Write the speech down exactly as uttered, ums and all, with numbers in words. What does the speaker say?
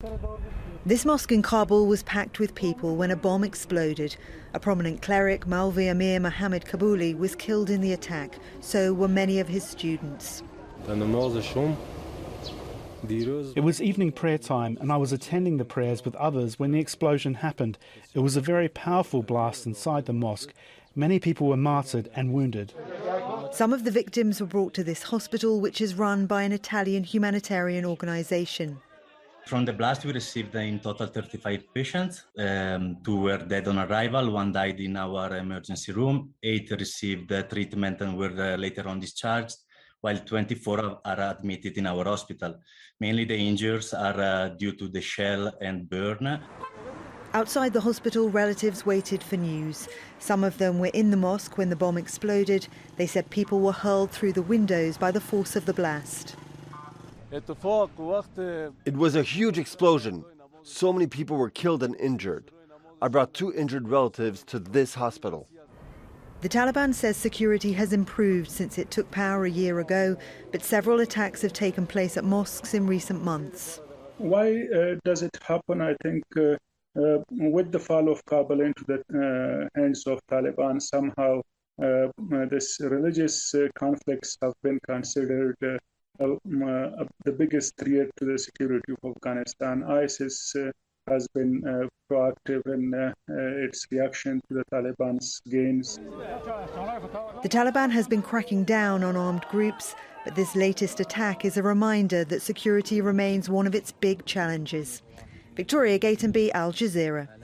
This mosque in Kabul was packed with people when a bomb exploded. A prominent cleric, Maulvi Amir Mohammed Kabuli, was killed in the attack. So were many of his students. It was evening prayer time and I was attending the prayers with others when the explosion happened. It was a very powerful blast inside the mosque. Many people were martyred and wounded. Some of the victims were brought to this hospital, which is run by an Italian humanitarian organisation. From the blast, we received in total thirty-five patients. Um, two were dead on arrival. One died in our emergency room. Eight received uh, treatment and were uh, later on discharged, while twenty-four are admitted in our hospital. Mainly the injuries are uh, due to the shell and burn. Outside the hospital, relatives waited for news. Some of them were in the mosque when the bomb exploded. They said people were hurled through the windows by the force of the blast. It was a huge explosion. So many people were killed and injured. I brought two injured relatives to this hospital. The Taliban says security has improved since it took power a year ago, but several attacks have taken place at mosques in recent months. Why uh, does it happen? I think uh, uh, with the fall of Kabul into the uh, hands of Taliban, somehow uh, this religious uh, conflicts have been considered uh, uh, uh, the biggest threat to the security of Afghanistan. ISIS uh, has been uh, proactive in uh, uh, its reaction to the Taliban's gains. The Taliban has been cracking down on armed groups, but this latest attack is a reminder that security remains one of its big challenges. Victoria Gatenby, Al Jazeera.